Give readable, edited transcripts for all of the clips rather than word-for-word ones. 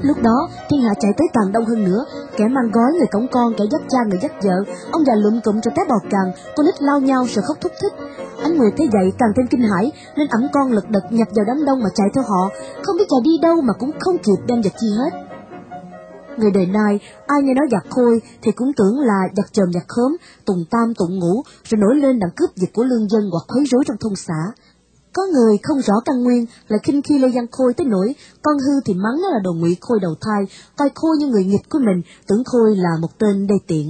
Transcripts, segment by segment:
Lúc đó thiên hạ chạy tới càng đông hơn nữa, kẻ mang gói người cõng con, kẻ dắt cha người dắt vợ, ông già lụm cụm rồi té bò cằn, con nít lao nhau rồi khóc thúc thích. Ánh Nguyệt thấy vậy càng thêm kinh hãi, nên ẵm con lật đật nhập vào đám đông mà chạy theo họ, không biết chạy đi đâu mà cũng không kịp đem vật chi hết. Người đời nay, ai nghe nói giặc Khôi thì cũng tưởng là giặc chòm giặc khóm, tùng tam tụng ngũ, rồi nổi lên đặng cướp giật của lương dân hoặc quấy rối trong thôn xã. Có người không rõ căn nguyên lại khinh khi Lê Văn Khôi tới nỗi con hư thì mắng nó là đồ ngụy Khôi đầu thai, coi Khôi như người nghịch của mình, tưởng Khôi là một tên đê tiện.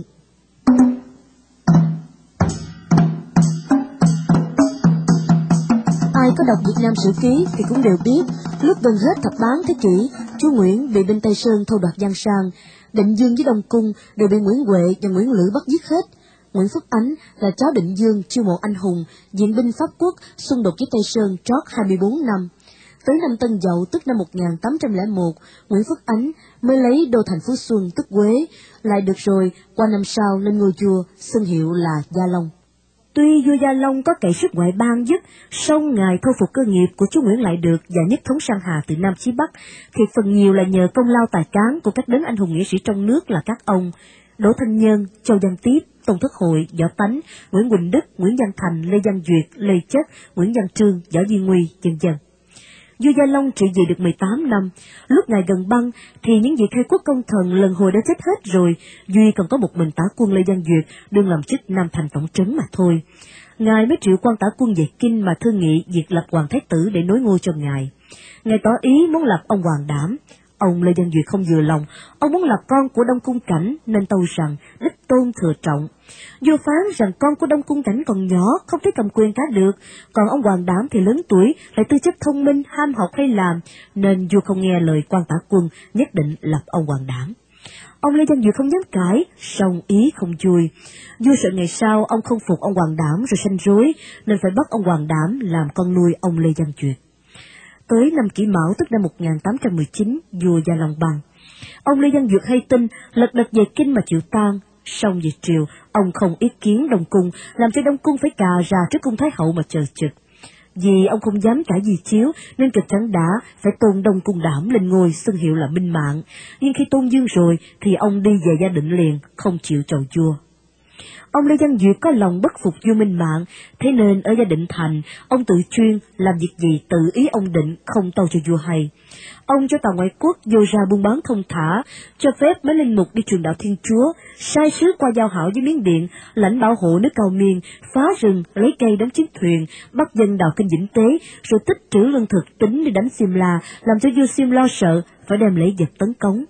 Ai có đọc Việt Nam Sử Ký thì cũng đều biết, lúc gần hết thập bán thế kỷ, chúa Nguyễn bị bên Tây Sơn thâu đoạt Giang Sang, Định Dương với Đông Cung đều bị Nguyễn Huệ và Nguyễn Lữ bắt giết hết. Nguyễn Phúc Ánh là cháu Định Dương chiêu mộ anh hùng, diện binh Pháp quốc, xung đột với Tây Sơn trót 24 năm. Tới năm Tân Dậu tức năm 1801, Nguyễn Phúc Ánh mới lấy đô thành Phú Xuân tức Quế, lại được rồi qua năm sau lên ngôi vua, xưng hiệu là Gia Long. Tuy vua Gia Long có cậy sức ngoại bang giúp, song ngài thu phục cơ nghiệp của chúa Nguyễn lại được và nhất thống sang Hà từ Nam chí Bắc, thì phần nhiều là nhờ công lao tài cán của các đấng anh hùng nghĩa sĩ trong nước là các ông Đỗ Thanh Nhân, Châu Văn Tiếp, Tôn Thất Hội, Võ Tánh, Nguyễn Quỳnh Đức, Nguyễn Văn Thành, Lê Văn Duyệt, Lê Chất, Nguyễn Văn Trương, Võ Duy Nguy, v.v. Vua Gia Long trị vì được 18 năm, lúc ngài gần băng thì những vị khai quốc công thần lần hồi đã chết hết rồi, duy còn có một mình tả quân Lê Văn Duyệt đương làm chức Nam Thành tổng trấn mà thôi. Ngài mới triệu quan tả quân về Kinh mà thương nghị việc lập hoàng thái tử để nối ngôi cho ngài. Ngài tỏ ý muốn lập ông Hoàng Đảm. Ông Lê Văn Duyệt không vừa lòng, ông muốn lập con của Đông Cung Cảnh nên tâu rằng đích tôn thừa trọng. Vua phán rằng con của Đông Cung Cảnh còn nhỏ, không thể cầm quyền cả được, còn ông Hoàng Đảm thì lớn tuổi, lại tư chất thông minh, ham học hay làm, nên vua không nghe lời quan tả quân, nhất định lập ông Hoàng Đảm. Ông Lê Văn Duyệt không dám cãi, song ý không vui. Vua sợ ngày sau ông không phục ông Hoàng Đảm rồi sanh rối, nên phải bắt ông Hoàng Đảm làm con nuôi ông Lê Văn Duyệt. Tới năm Kỷ Mão tức năm 1819, vua Gia Long băng. Ông Lê Văn Duyệt hay tin, lật đật về Kinh mà chịu tang. Xong về triều, ông không ý kiến Đông Cung, làm cho Đông Cung phải cà ra trước cung Thái Hậu mà chờ trực. Vì ông không dám cãi gì chiếu, nên cực chẳng đã phải tôn Đông Cung Đảm lên ngôi xưng hiệu là Minh Mạng. Nhưng khi tôn dương rồi, thì ông đi về gia định liền, không chịu chầu vua. Ông Lê Văn Duyệt có lòng bất phục vua Minh Mạng, thế nên ở gia định thành, ông tự chuyên làm việc gì tự ý ông định, không tâu cho vua hay. Ông cho tàu ngoại quốc vô ra buôn bán thông thả, cho phép mấy linh mục đi truyền đạo Thiên Chúa, sai sứ qua giao hảo với Miến Điện, lãnh bảo hộ nước Cao Miên, phá rừng, lấy cây đóng chiếc thuyền, bắt dân đào kênh Vĩnh Tế, rồi tích trữ lương thực tính đi đánh Simla, làm cho vua Sim lo sợ, phải đem lễ vật tấn cống.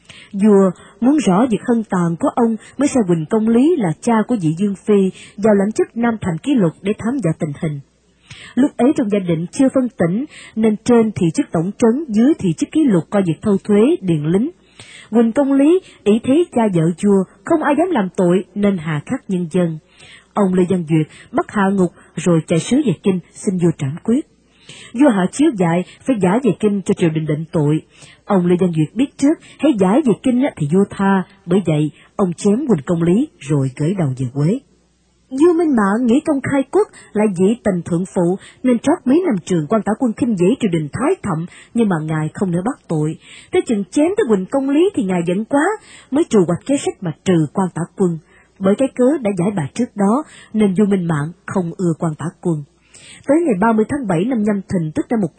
Vua muốn rõ việc hân tàn của ông mới sai Huỳnh Công Lý là cha của vị Dương Phi vào lãnh chức Nam Thành Ký Lục để thám dò tình hình. Lúc ấy trong gia định chưa phân tỉnh, nên trên thì chức tổng trấn, dưới thì chức Ký Lục coi việc thâu thuế, điền lính. Huỳnh Công Lý ý thế cha vợ vua không ai dám làm tội nên hà khắc nhân dân. Ông Lê Văn Duyệt bắt hạ ngục rồi chạy sứ về Kinh xin vua trảm quyết. Vua hạ chiếu dạy phải giải về Kinh cho triều đình định tội. Ông Lê Văn Duyệt biết trước, hãy giải về Kinh thì vua tha, bởi vậy ông chém Huỳnh Công Lý rồi gửi đầu về Quế. Vua Minh Mạng nghĩ công khai quốc lại dĩ tình thượng phụ, nên trót mấy năm trường quan tả quân khinh dễ triều đình Thái Thậm, nhưng mà ngài không nỡ bắt tội. Tới chừng chém tới Huỳnh Công Lý thì ngài giận quá, mới trù hoạch kế sách mà trừ quan tả quân. Bởi cái cớ đã giải bày trước đó, nên vua Minh Mạng không ưa quan tả quân. Tới ngày 30 tháng 7 năm Nhâm Thìn tức năm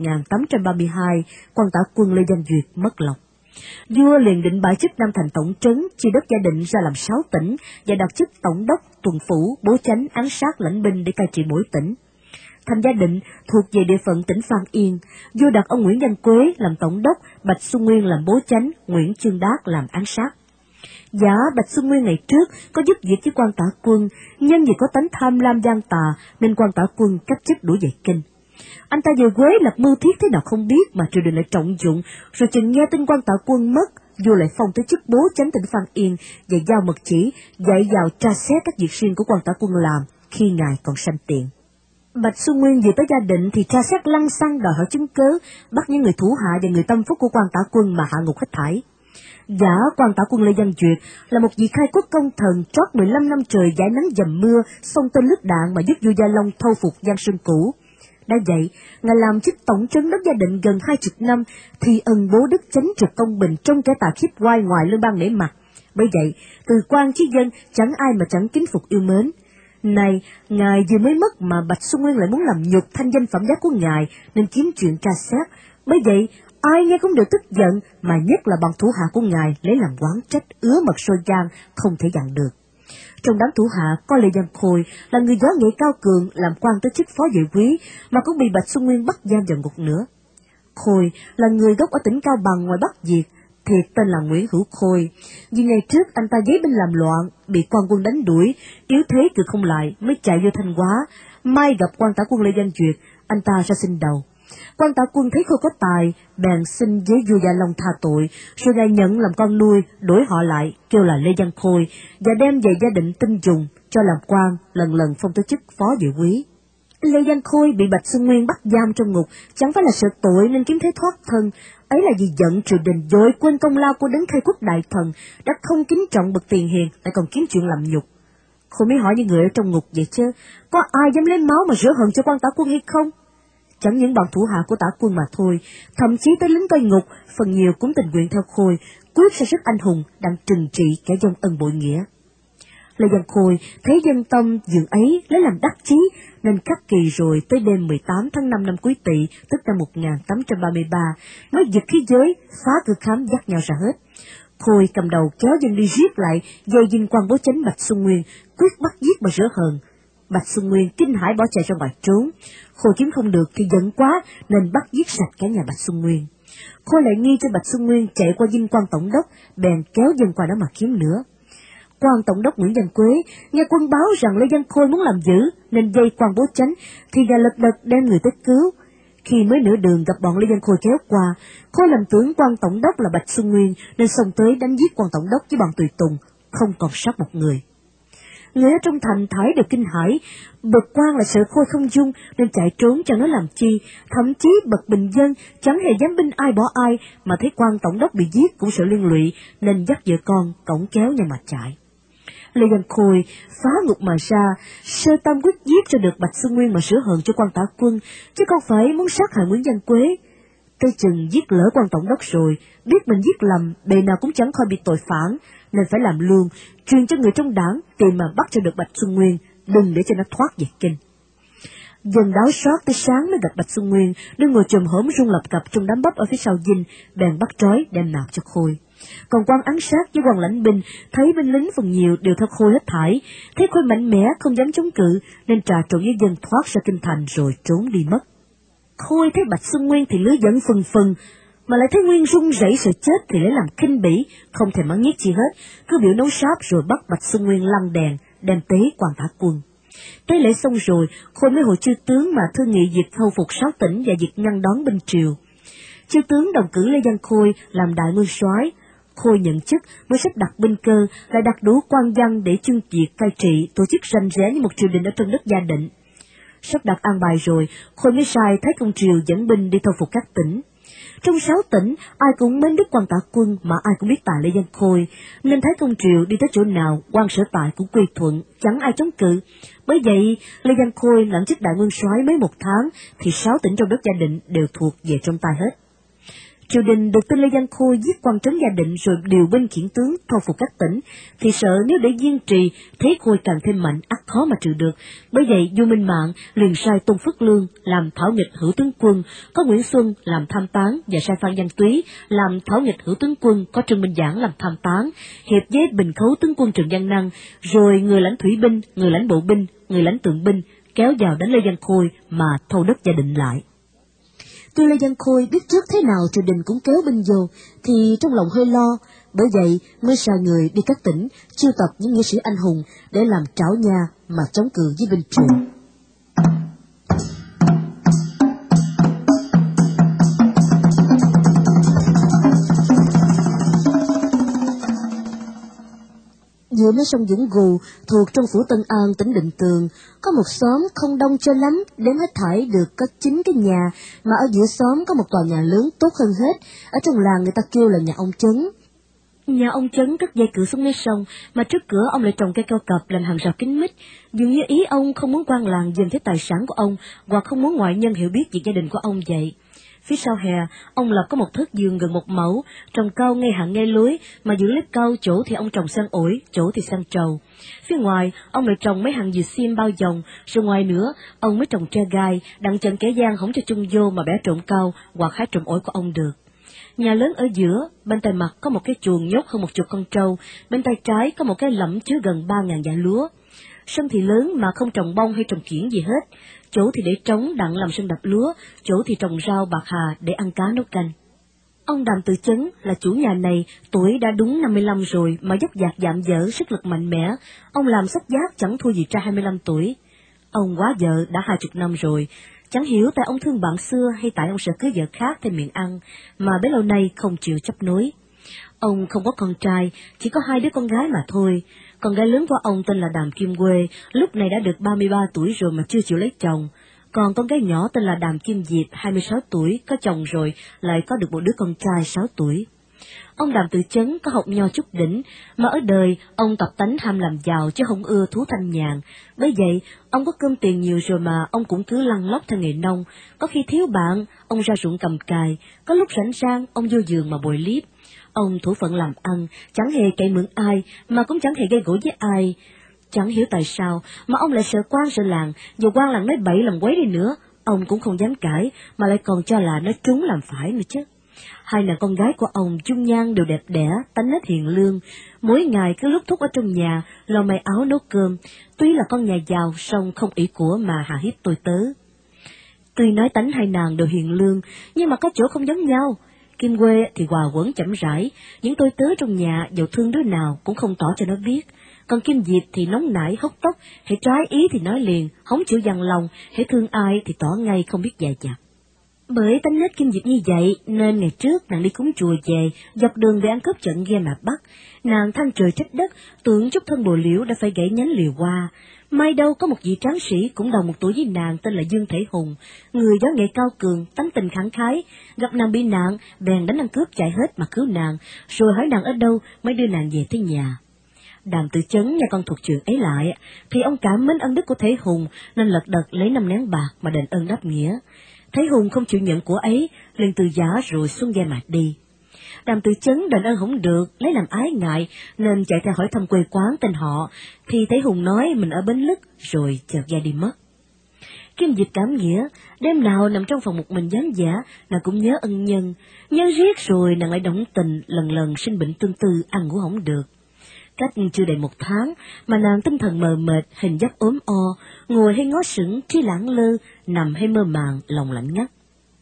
1832, quan tả quân Lê Văn Duyệt mất lòng. Vua liền định bãi chức Nam Thành tổng trấn, chia đất gia định ra làm 6 tỉnh và đặt chức tổng đốc, tuần phủ, bố chánh, án sát, lãnh binh để cai trị mỗi tỉnh. Thành gia định thuộc về địa phận tỉnh Phan Yên. Vua đặt ông Nguyễn Văn Quế làm tổng đốc, Bạch Xuân Nguyên làm bố chánh, Nguyễn Chương Đát làm án sát. Giả Bạch Xuân Nguyên ngày trước có giúp việc với quan tả quân, nhân vì có tánh tham lam gian tà nên quan tả quân cách chức đuổi về Kinh. Anh ta về Quế lập mưu thiết thế nào không biết mà triều đình lại trọng dụng, rồi chừng nghe tin quan tả quân mất, vua lại phong tới chức bố chánh tỉnh Phan Yên và giao mật chỉ dạy vào tra xét các việc riêng của quan tả quân làm khi ngài còn sanh tiền. Bạch Xuân Nguyên vừa tới gia định thì tra xét lăng xăng đòi hỏi chứng cớ, bắt những người thủ hạ và người tâm phúc của quan tả quân mà hạ ngục hết thảy. Giả quan tả quân Lê Văn Duyệt là một vị khai quốc công thần trót 15 năm trời giải nắng dầm mưa, xông tên lướt đạn mà giúp vua Gia Long thâu phục Giang Sơn cũ. Đã vậy, ngài làm chức tổng trấn đốc gia định gần 20 năm, thì ân bố đức chánh trực công bình trong kẻ tà khiếp oai ngoài lương bang nể mặt. Bởi vậy, từ quan chí dân chẳng ai mà chẳng kính phục yêu mến. Này, ngài vừa mới mất mà Bạch Xuân Nguyên lại muốn làm nhục thanh danh phẩm giá của ngài nên kiếm chuyện tra xét. Bởi vậy, ai nghe cũng đều tức giận, mà nhất là bọn thủ hạ của ngài lấy làm oán trách, ứa mật sôi gan, không thể dặn được. Trong đám thủ hạ có Lê Văn Khôi là người võ nghệ cao cường, làm quan tới chức phó vệ quý, mà cũng bị Bạch Xuân Nguyên bắt giam vào ngục nữa. Khôi là người gốc ở tỉnh Cao Bằng ngoài Bắc Việt, thiệt tên là Nguyễn Hữu Khôi. Vì ngày trước anh ta giấy binh làm loạn, bị quan quân đánh đuổi, yếu thế cự không lại, mới chạy vô Thanh Hóa. Mai gặp quan tả quân Lê Văn Duyệt, anh ta ra xin đầu. Quan tả quân thấy Khôi có tài, bèn xin với vua Gia Long tha tội, rồi ngài nhận làm con nuôi, đổi họ lại, kêu là Lê Văn Khôi, và đem về gia định tin dùng, cho làm quan, lần lần phong tới chức phó vệ quý. Lê Văn Khôi bị Bạch Xuân Nguyên bắt giam trong ngục, chẳng phải là sợ tội nên kiếm thế thoát thân, ấy là vì giận triều đình dội quên công lao của đấng khai quốc đại thần, đã không kính trọng bậc tiền hiền, lại còn kiếm chuyện làm nhục. Khôi mới hỏi những người ở trong ngục vậy chứ, có ai dám lấy máu mà rửa hận cho quan tả quân hay không? Chẳng những bọn thủ hạ của tả quân mà thôi, thậm chí tới lính coi ngục, phần nhiều cũng tình nguyện theo Khôi, quyết ra sức anh hùng đang trừng trị kẻ dông ân bội nghĩa. Lê Văn Khôi thấy dân tâm dường ấy lấy làm đắc chí, nên khắc kỳ rồi tới đêm 18 tháng 5 năm Quý Tỵ, tức năm 1833, mới giật khí giới, phá cửa khám dắt nhau ra hết. Khôi cầm đầu kéo dân đi giết lại, dây dinh quan bố chánh Bạch Xuân Nguyên, quyết bắt giết mà rửa hờn. Bạch Xuân Nguyên kinh hãi bỏ chạy ra ngoài trốn. Khôi kiếm không được thì giận quá nên bắt giết sạch cả nhà Bạch Xuân Nguyên. Khôi lại nghi cho Bạch Xuân Nguyên chạy qua dinh quan tổng đốc, bèn kéo dân qua đó mà kiếm nữa. Quan tổng đốc Nguyễn Văn Quế nghe quân báo rằng Lê Văn Khôi muốn làm dữ nên dây quan bố chánh, thì gà lật đật đem người tới cứu. Khi mới nửa đường gặp bọn Lê Văn Khôi kéo qua, Khôi lầm tưởng quan tổng đốc là Bạch Xuân Nguyên nên xông tới đánh giết quan tổng đốc với bọn tùy tùng, không còn sót một người. Người ở trong thành thải đều kinh hãi, bậc quan là sợ Khôi không dung nên chạy trốn cho nó làm chi, thậm chí bậc bình dân chẳng hề dám binh ai bỏ ai, mà thấy quan tổng đốc bị giết cũng sợ liên lụy nên dắt vợ con cõng kéo nhau mà chạy. Lê Văn Khôi phá ngục mà ra, sơ tâm quyết giết cho được Bạch Xuân Nguyên mà sửa hận cho quan tả quân, chứ không phải muốn sát hại Nguyễn Văn Quế. Tới chừng giết lỡ quan tổng đốc rồi, biết mình giết lầm, bề nào cũng chẳng khỏi bị tội phản, nên phải làm luôn, truyền cho người trong đảng tìm mà bắt cho được Bạch Xuân Nguyên, đừng để cho nó thoát về kinh. Dần đáo sót tới sáng mới gặp Bạch Xuân Nguyên, đứng ngồi chồm hổm run lập cập trong đám bắp ở phía sau dinh, bèn bắt trói đem nạp cho Khôi. Còn quan án sát với quan lãnh binh thấy binh lính phần nhiều đều theo Khôi hết thảy, thấy Khôi mạnh mẽ không dám chống cự nên trà trộn với dân thoát ra kinh thành rồi trốn đi mất. Khôi thấy Bạch Xuân Nguyên thì lửa giận phừng phừng, mà lại thấy Nguyên run rẩy sợ chết thì lấy làm khinh bỉ, không thèm mắng nhiếc chi hết, cứ biểu nấu sáp rồi bắt Bạch Xuân Nguyên lăn đèn đem tế quan tả quân. Tế lễ xong rồi, Khôi mới hội chư tướng mà thương nghị việc khâu phục 6 tỉnh và việc ngăn đón binh triều. Chư tướng đồng cử Lê Văn Khôi làm đại nguyên soái. Khôi nhận chức mới sắp đặt binh cơ, lại đặt đủ quan văn để chuyên việc cai trị, tổ chức rành rẽ như một triều đình ở trong đất Gia Định. Sắp đặt an bài rồi, Khôi mới sai Thái Công Triều dẫn binh đi thâu phục các tỉnh. Trong 6 tỉnh, ai cũng mến đức quan tả quân mà ai cũng biết tài Lê Văn Khôi, nên Thái Công Triều đi tới chỗ nào, quan sở tại cũng quy thuận, chẳng ai chống cự. Bởi vậy, Lê Văn Khôi lãnh chức đại nguyên soái mới 1 tháng, thì 6 tỉnh trong đất Gia Định đều thuộc về trong tay hết. Triều đình được tin Lê Văn Khôi giết quan trấn Gia Định rồi điều binh khiển tướng thâu phục các tỉnh, thì sợ nếu để kiên trì, thế Khôi càng thêm mạnh, ắt khó mà trừ được. Bởi vậy, vua Minh Mạng liền sai Tôn Phước Lương làm thảo nghịch hữu tướng quân, có Nguyễn Xuân làm tham tán, và sai Phan Văn Túy làm thảo nghịch hữu tướng quân, có Trương Minh Giảng làm tham tán, hiệp với Bình Khấu tướng quân Trần Văn Năng, rồi người lãnh thủy binh, người lãnh bộ binh, người lãnh tượng binh kéo vào đánh Lê Văn Khôi mà thâu đất Gia Định lại. Tuy Lê Văn Khôi biết trước thế nào triều đình cũng kéo binh vô, thì trong lòng hơi lo, bởi vậy mới sai người đi các tỉnh chiêu tập những nghĩa sĩ anh hùng để làm trảo nha mà chống cự với binh triều. Giữa mấy sông Vũng Gù thuộc trong phủ Tân An, tỉnh Định Tường, có một xóm không đông cho lắm, đếm hết thảy được có 9 cái nhà, mà ở giữa xóm có một tòa nhà lớn tốt hơn hết, ở trong làng người ta kêu là nhà ông Chấn. Nhà ông Chấn cất dây cửa xuống mé sông, mà trước cửa ông lại trồng cây cao cập làm hàng rào kín mít. Dường như ý ông không muốn quan làng dần thấy tài sản của ông, hoặc không muốn ngoại nhân hiểu biết việc gia đình của ông vậy. Phía sau hè, ông lập có một thớt vườn gần 1 mẫu, trồng cau ngay hàng ngay lối, mà giữa lớp cau chỗ thì ông trồng sang ổi, chỗ thì sang trầu. Phía ngoài, ông lại trồng mấy hàng dừa xiêm bao vòng, rồi ngoài nữa, ông mới trồng tre gai, đặng chân kẻ gian không cho chung vô mà bẻ trộm cau hoặc hái trộm ổi của ông được. Nhà lớn ở giữa, bên tay mặt có một cái chuồng nhốt hơn 10 con trâu, bên tay trái có một cái lẫm chứa gần 3.000 giỏ lúa. Sân thì lớn mà không trồng bông hay trồng kiển gì hết, chỗ thì để trống đặng làm sân đập lúa, chỗ thì trồng rau bạc hà để ăn cá nấu canh. Ông Đàm Tự Chấn là chủ nhà này, tuổi đã đúng 55 rồi mà dốc dạc dạm dở, sức lực mạnh mẽ. Ông làm xách giác chẳng thua gì trai 25 tuổi. Ông quá vợ đã 20 năm rồi, chẳng hiểu tại ông thương bạn xưa hay tại ông sợ cưới vợ khác thêm miệng ăn, mà bấy lâu nay không chịu chấp nối. Ông không có con trai, chỉ có 2 đứa con gái mà thôi. Con gái lớn của ông tên là Đàm Kim Quê, lúc này đã được 33 tuổi rồi mà chưa chịu lấy chồng. Còn con gái nhỏ tên là Đàm Kim Diệp, 26 tuổi, có chồng rồi, lại có được một đứa con trai 6 tuổi. Ông Đàm Tự Chấn có học nho chút đỉnh, mà ở đời ông tập tánh ham làm giàu chứ không ưa thú thanh nhàn. Bởi vậy, ông có cơm tiền nhiều rồi mà ông cũng cứ lăn lóc theo nghề nông. Có khi thiếu bạn, ông ra ruộng cầm cày, có lúc rảnh rang, ông vô vườn mà bồi liếp. Ông thủ phận làm ăn, chẳng hề cậy mượn ai, mà cũng chẳng hề gây gổ với ai. Chẳng hiểu tại sao mà ông lại sợ quan sợ làng, dù quan làng nói bậy làm quấy đi nữa, ông cũng không dám cãi, mà lại còn cho là nói trúng làm phải nữa chứ. 2 nàng con gái của ông dung nhan đều đẹp đẽ, tánh nết hiền lương, mỗi ngày cứ lúc thúc ở trong nhà, lau may áo nấu cơm. Tuy là con nhà giàu, song không ỷ của mà hà hiếp tôi tớ. Tuy nói tánh 2 nàng đều hiền lương, nhưng mà có chỗ không giống nhau. Kim Quê thì hòa quẩn chậm rãi, những tôi tớ trong nhà dầu thương đứa nào cũng không tỏ cho nó biết. Còn Kim Diệp thì nóng nảy hốc tốc, hễ trái ý thì nói liền, không chịu dằn lòng, hễ thương ai thì tỏ ngay không biết dè dặt. Bởi tánh nết Kim Diệp như vậy, nên ngày trước nàng đi cúng chùa về, dọc đường để ăn cướp trận ghe mà bắt. Nàng than trời trách đất, tưởng chút thân bồ liễu đã phải gãy nhánh liều qua. Mai đâu có một vị tráng sĩ cũng đồng 1 tuổi với nàng tên là Dương Thể Hùng, người võ nghệ cao cường, tánh tình khẳng khái, gặp nàng bị nạn, bèn đánh ăn cướp chạy hết mà cứu nàng, rồi hỏi nàng ở đâu mới đưa nàng về tới nhà. Đàm Tự Chấn nghe con thuộc chuyện ấy lại, thì ông cảm mến ân đức của Thể Hùng nên lật đật lấy 5 nén bạc mà đền ơn đáp nghĩa. Thể Hùng không chịu nhận của ấy, liền từ giả rồi xuống ghe mà đi. Đàm Tự Chấn đền ơn không được, lấy làm ái ngại, nên chạy theo hỏi thăm quê quán tên họ, thì Thể Hùng nói mình ở Bến Lức, rồi chợt ghe đi mất. Kim Diệp cảm nghĩa, đêm nào nằm trong phòng một mình ván vả, nàng cũng nhớ ân nhân, nhớ riết rồi nàng lại động tình, lần lần sinh bệnh tương tư, ăn ngủ không được. Cách chưa đầy 1 tháng, mà nàng tinh thần mờ mệt, hình dáng ốm o, ngồi hay ngó sững, trí lãng lơ, nằm hay mơ màng, lòng lạnh ngắt.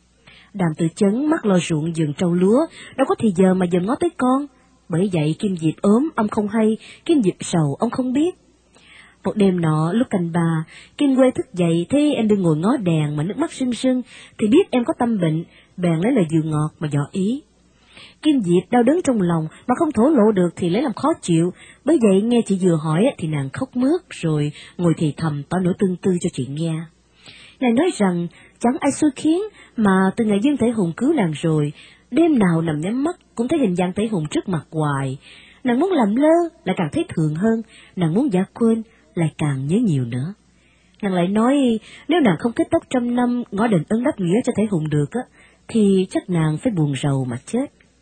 Đàm Tự Chấn mắt lo ruộng vườn trâu lúa, đâu có thì giờ mà dòm ngó tới con. Bởi vậy Kim Diệp ốm, ông không hay, Kim Diệp sầu, ông không biết. Một đêm nọ, lúc canh 3, Kim Quê thức dậy, thấy em đừng ngồi ngó đèn mà nước mắt rưng rưng, thì biết em có tâm bệnh, bèn lấy lời dịu ngọt mà dò ý. Kim Diệp đau đớn trong lòng mà không thổ lộ được thì lấy làm khó chịu, bởi vậy nghe chị vừa hỏi thì nàng khóc mướt rồi ngồi thì thầm tỏ nỗi tương tư cho chị nghe. Nàng nói rằng chẳng ai xui khiến mà từ ngày Dương Thể Hùng cứu nàng rồi, đêm nào nằm nhắm mắt cũng thấy hình dạng Thể Hùng trước mặt hoài. Nàng muốn làm lơ lại càng thấy thường hơn, nàng muốn giả quên lại càng nhớ nhiều nữa. Nàng lại nói nếu nàng không kết tóc 100 năm ngõ đền ơn đáp nghĩa cho Thể Hùng được á, thì chắc nàng phải buồn rầu mà chết.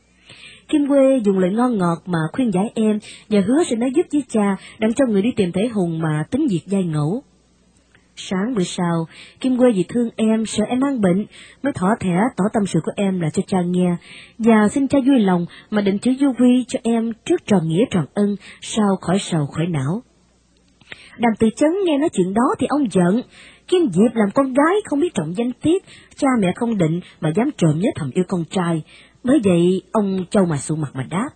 Kim Quê dùng lời ngon ngọt mà khuyên giải em và hứa sẽ nói giúp với cha đặng cho người đi tìm Thể Hùng mà tính việc giai ngẫu. Sáng bữa sau, Kim Quê vì thương em, sợ em mang bệnh, mới thỏ thẻ tỏ tâm sự của em là cho cha nghe, và xin cha vui lòng mà định chữ du quy cho em trước tròn nghĩa tròn ân, sau khỏi sầu khỏi não. Đàm Tự Chấn nghe nói chuyện đó thì ông giận. Kim Diệp làm con gái không biết trọng danh tiết, cha mẹ không định mà dám trộm nhớ thầm yêu con trai. Bởi vậy ông trâu mà sụ mặt mà đáp: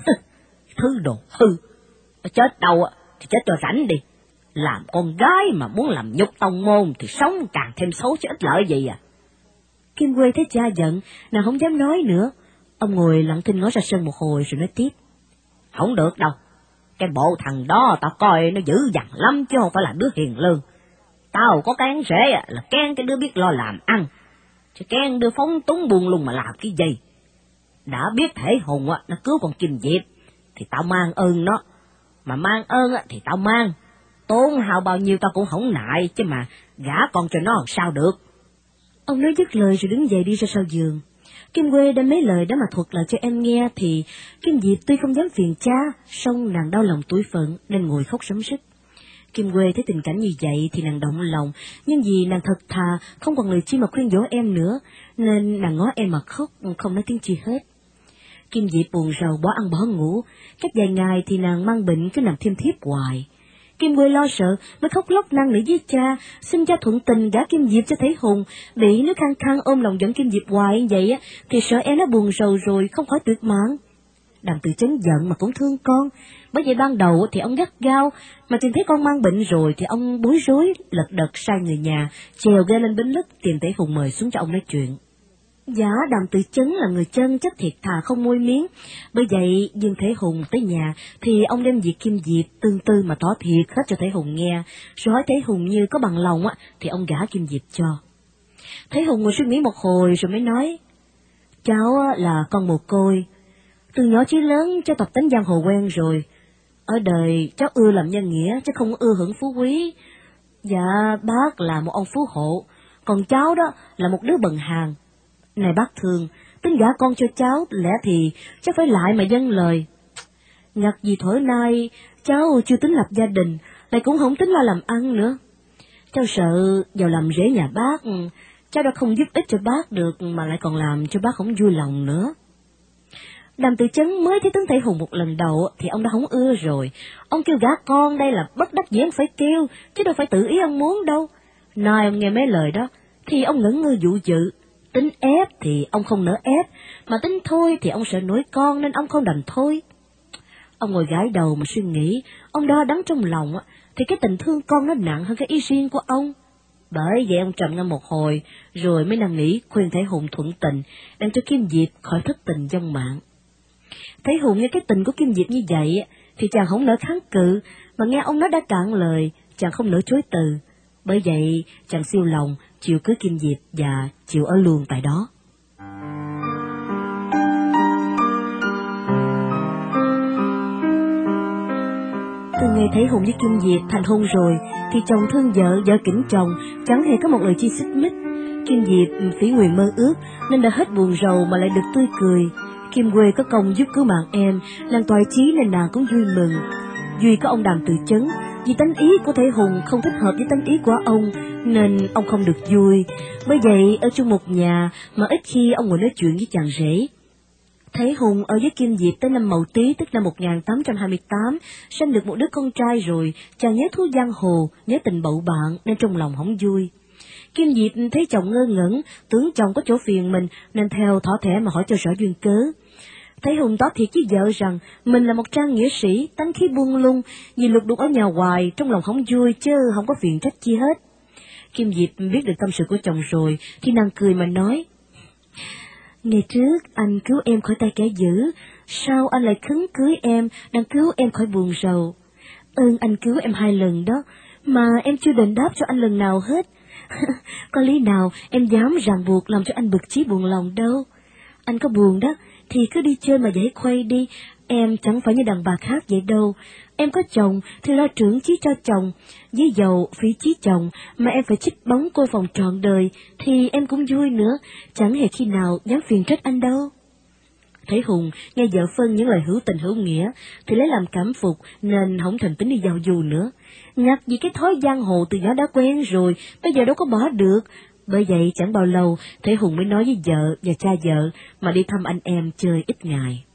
Thứ đồ hư, chết đâu thì chết cho rảnh đi. Làm con gái mà muốn làm nhục tông môn thì sống càng thêm xấu chứ ích lợi gì à. Kim Quê thấy cha giận, nàng không dám nói nữa. Ông ngồi lặng thinh ngó ra sân một hồi rồi nói tiếp: Không được đâu, cái bộ thằng đó tao coi nó dữ dằn lắm chứ không phải là đứa hiền lương. Tao có cái án rể là kén cái đứa biết lo làm ăn, chứ kén đứa phóng túng buông lung mà làm cái gì. Đã biết Thể Hùng nó cứu con Kim Diệp, thì tao mang ơn nó, mà mang ơn thì tao mang, tốn hao bao nhiêu tao cũng không nại, chứ mà gả con cho nó làm sao được. Ông nói dứt lời rồi đứng dậy đi ra sau giường. Kim Quê đem mấy lời đó mà thuật lại cho em nghe thì Kim Diệp tuy không dám phiền cha, song nàng đau lòng tủi phận nên ngồi khóc rấm rứt. Kim Quê thấy tình cảnh như vậy thì nàng động lòng, nhưng vì nàng thật thà không còn lời chi mà khuyên dỗ em nữa, nên nàng ngó em mà khóc, không nói tiếng chi hết. Kim Diệp buồn rầu bỏ ăn bỏ ngủ, cách vài ngày thì nàng mang bệnh cứ nằm thiêm thiếp hoài. Kim Quê lo sợ mới khóc lóc năn nỉ với cha, xin cha thuận tình gả Kim Diệp cho Thế Hùng, bị nó khăng khăng ôm lòng giận Kim Diệp hoài như vậy thì sợ em nó buồn rầu rồi không khỏi tuyệt mạng. Đàm Tự Chấn giận mà cũng thương con, bởi vậy ban đầu thì ông gắt gao, mà tìm thấy con mang bệnh rồi thì ông bối rối, lật đật sai người nhà trèo ghe lên bến lức tìm Thế Hùng mời xuống cho ông nói chuyện. Dạ, Đàm Tự Chấn là người chân chất thiệt thà không môi miếng, bởi vậy nhưng Thế Hùng tới nhà thì ông đem việc Kim Diệp tương tư mà tỏ thiệt hết cho Thế Hùng nghe, rồi hỏi Thế Hùng như có bằng lòng thì ông gả Kim Diệp cho. Thế Hùng ngồi suy nghĩ một hồi rồi mới nói, cháu là con mồ côi, từ nhỏ chí lớn cháu tập tính giang hồ quen rồi, ở đời cháu ưa làm nhân nghĩa chứ không ưa hưởng phú quý. Dạ, bác là một ông phú hộ, còn cháu đó là một đứa bần hàn. Này bác thương, tính gả con cho cháu, lẽ thì cháu phải lại mà dâng lời. Ngặt gì thổi nay, cháu chưa tính lập gia đình, lại cũng không tính lo làm ăn nữa. Cháu sợ vào làm rể nhà bác, cháu đã không giúp ích cho bác được mà lại còn làm cho bác không vui lòng nữa. Đàm Tự Chấn mới thấy Tướng Thể Hùng một lần đầu thì ông đã không ưa rồi. Ông kêu gả con đây là bất đắc dĩ ông phải kêu, chứ đâu phải tự ý ông muốn đâu. Nay ông nghe mấy lời đó thì ông ngẩn ngơ dụ dự. Tính ép thì ông không nỡ ép, mà tính thôi thì ông sợ nổi con nên ông không đành thôi. Ông ngồi gãi đầu mà suy nghĩ, ông đo đắn trong lòng thì cái tình thương con nó nặng hơn cái ý riêng của ông. Bởi vậy ông trầm ngâm một hồi, rồi mới năn nỉ khuyên Thể Hùng thuận tình, đang cho Kim Diệp khỏi thất tình vong mạng. Thể Hùng nghe cái tình của Kim Diệp như vậy thì chàng không nỡ kháng cự, mà nghe ông nói đã cạn lời, chàng không nỡ chối từ. Bởi vậy chàng siêu lòng chịu cưới Kim Diệp và chịu ở luôn tại đó. Từ ngày Thể Hùng với Kim Diệp thành hôn rồi thì chồng thương vợ, vợ kính chồng, chẳng hề có một lời chi xích mích. Kim Diệp phỉ nguyền mơ ước nên đã hết buồn rầu mà lại được tươi cười. Kim Quê có công giúp cứu mạng em, nàng toại chí nên nàng cũng vui mừng. Duy có ông Đàm Tự Chấn, vì tánh ý của Thể Hùng không thích hợp với tánh ý của ông, nên ông không được vui. Bởi vậy ở chung một nhà mà ít khi ông ngồi nói chuyện với chàng rể. Thể Hùng ở với Kim Diệp tới năm Mậu Tý, tức năm 1828, sinh được một đứa con trai rồi, chàng nhớ thú giang hồ, nhớ tình bậu bạn nên trong lòng không vui. Kim Diệp thấy chồng ngơ ngẩn, tưởng chồng có chỗ phiền mình nên theo thỏ thẻ mà hỏi cho rõ duyên cớ. Thể Hùng tỏ thiệt với vợ rằng mình là một trang nghĩa sĩ, tánh khí buông lung, vì lục đục ở nhà hoài, trong lòng không vui chứ không có phiền trách chi hết. Kim Diệp biết được tâm sự của chồng rồi thì nàng cười mà nói, ngày trước anh cứu em khỏi tay kẻ dữ, sao anh lại khấn cưới em, đang cứu em khỏi buồn rầu. Ơn anh cứu em 2 lần đó, mà em chưa đền đáp cho anh lần nào hết. Có lý nào em dám ràng buộc làm cho anh bực chí buồn lòng đâu. Anh có buồn đó thì cứ đi chơi mà giải khuây đi, em chẳng phải như đàn bà khác vậy đâu. Em có chồng thì lo trưởng chí cho chồng, với giàu phí chí chồng mà em phải chích bóng cô phòng trọn đời thì em cũng vui nữa, chẳng hề khi nào dám phiền trách anh đâu. Thể Hùng nghe vợ phân những lời hữu tình hữu nghĩa thì lấy làm cảm phục nên không thèm tính đi giao du nữa. Ngặt vì cái thói giang hồ từ nhỏ đã quen rồi, bây giờ đâu có bỏ được. Bởi vậy chẳng bao lâu Thể Hùng mới nói với vợ và cha vợ mà đi thăm anh em chơi ít ngày.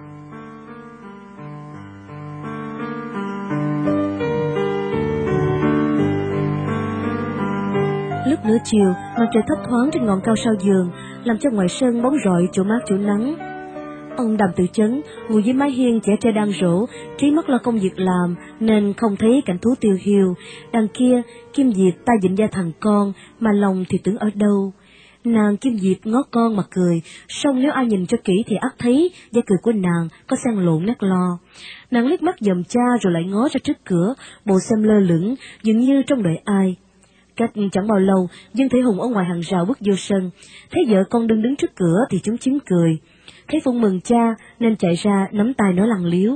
Lúc nửa chiều, mặt trời thấp thoáng trên ngọn cao sau giường, làm cho ngoài sân bóng rọi chỗ mát chỗ nắng. Ông Đàm Tự Chấn ngồi dưới mái hiên trẻ tre đang rỗ, trí mắt lo công việc làm nên không thấy cảnh thú tiêu hiu. Đằng kia, Kim Diệp tay dịnh da thằng con, mà lòng thì tưởng ở đâu. Nàng Kim Diệp ngó con mà cười, song nếu ai nhìn cho kỹ thì ắt thấy da cười của nàng có xen lộn nét lo. Nàng liếc mắt dòm cha rồi lại ngó ra trước cửa, bộ xem lơ lửng, dường như trong đợi ai. Cách chẳng bao lâu, Dương Thể Hùng ở ngoài hàng rào bước vô sân, thấy vợ con đứng trước cửa thì chúng chiếm cười. Thấy Phụng mừng cha nên chạy ra nắm tay nó lằng liếu.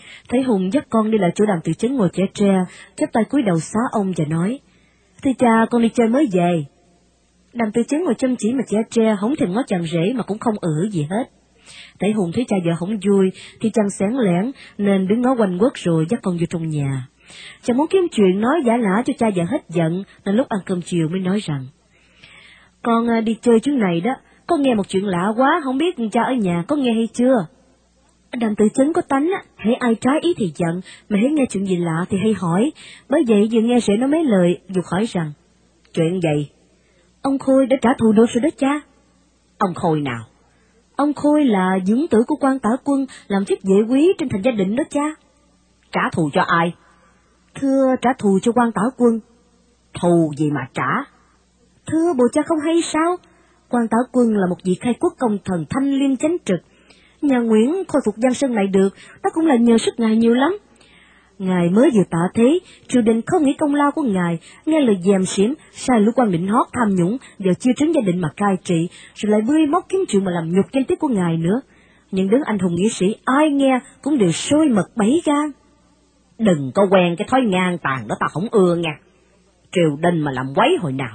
Thấy Hùng dắt con đi lại chỗ Đàm Tự Chấn ngồi chẻ tre, chắp tay cúi đầu xá ông và nói: "Thưa cha, con đi chơi mới về." Đàm Tự Chấn ngồi chăm chỉ mà chẻ tre, không thèm ngó chàng rể mà cũng không gì hết. Thấy Hùng thấy cha vợ không vui thì chàng xẻn lẻn nên đứng ngó quanh quất rồi dắt con vô trong nhà. Chàng muốn kiếm chuyện nói giả lả cho cha vợ hết giận, nên lúc ăn cơm chiều mới nói rằng: "Con đi chơi chuyến này đó, con nghe một chuyện lạ quá, không biết cha ở nhà có nghe hay chưa?" Đàm Tự Chấn có tánh hễ ai trái ý thì giận, mà hễ nghe chuyện gì lạ thì hay hỏi, bởi vậy vừa nghe rể nói mấy lời, dục hỏi rằng: "Chuyện gì?" "Ông Khôi đã trả thù được rồi đó cha." "Ông Khôi nào?" "Ông Khôi là dưỡng tử của quan Tả Quân, làm chức vệ quý trên thành gia định đó cha." "Trả thù cho ai?" "Thưa, trả thù cho quan Tả Quân." "Thù gì mà trả?" "Thưa, bộ cha không hay sao? Quan Tả Quân là một vị khai quốc công thần thanh liêm chánh trực. Nhà Nguyễn khôi phục Giang Sơn này được, đó cũng là nhờ sức ngài nhiều lắm. Ngài mới vừa tạ thế, triều đình không nghĩ công lao của ngài, nghe lời dèm xỉm, sai lũ quan Định Hót tham nhũng, giờ chưa trấn gia định mà cai trị, rồi lại bươi móc kiếm chuyện mà làm nhục danh tiết của ngài nữa. Những đấng anh hùng nghĩa sĩ ai nghe cũng đều sôi mật bấy gan." "Đừng có quen cái thói ngang tàn đó, ta không ưa nha. Triều đình mà làm quấy hồi nào.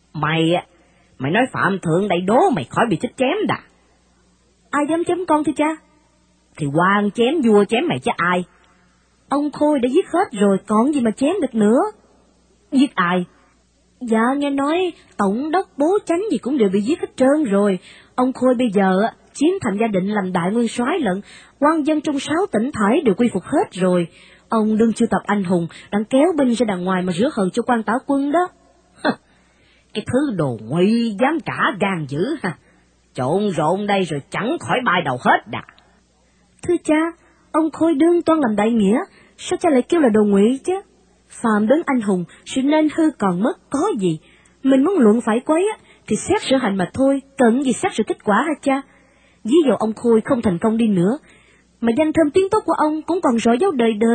Mày nói Phạm Thượng đầy đố mày khỏi bị chết chém đã." "Ai dám chém con thưa cha?" "Thì quan chém vua chém mày chứ ai." "Ông Khôi đã giết hết rồi, còn gì mà chém được nữa." "Giết ai?" "Dạ nghe nói tổng đốc bố chánh gì cũng đều bị giết hết trơn rồi. Ông Khôi bây giờ chiếm thành gia định làm đại nguyên soái lận, quan dân trong 6 tỉnh thải đều quy phục hết rồi. Ông đương chiêu tập anh hùng, đang kéo binh ra đằng ngoài mà rửa hận cho quan Tả Quân đó." "Cái thứ đồ nguy dám trả gan dữ ha. Trộn rộn đây rồi chẳng khỏi bay đầu hết đã." "Thưa cha, ông Khôi đương toan làm đại nghĩa, sao cha lại kêu là đồ ngụy chứ? Phàm đến anh hùng, sự nên hư còn mất có gì. Mình muốn luận phải quấy thì xét sự hành mà thôi, cần gì xét sự kết quả hả cha? Ví dụ ông Khôi không thành công đi nữa, mà danh thơm tiếng tốt của ông cũng còn rọi dấu đời đời.